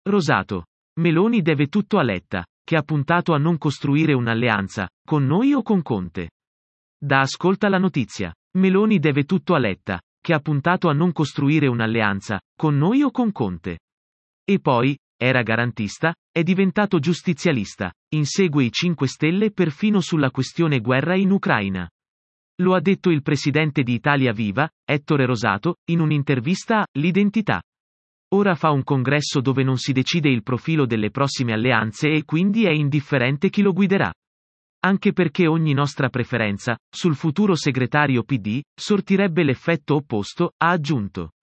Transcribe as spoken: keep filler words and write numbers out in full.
Rosato. Meloni deve tutto a Letta, che ha puntato a non costruire un'alleanza, con noi o con Conte. Da Ascolta la notizia. Meloni deve tutto a Letta, che ha puntato a non costruire un'alleanza, con noi o con Conte. E poi, era garantista, è diventato giustizialista, insegue i cinque Stelle perfino sulla questione guerra in Ucraina. Lo ha detto il presidente di Italia Viva, Ettore Rosato, in un'intervista a L'Identità. Ora fa un congresso dove non si decide il profilo delle prossime alleanze e quindi è indifferente chi lo guiderà. Anche perché ogni nostra preferenza, sul futuro segretario P D, sortirebbe l'effetto opposto, ha aggiunto.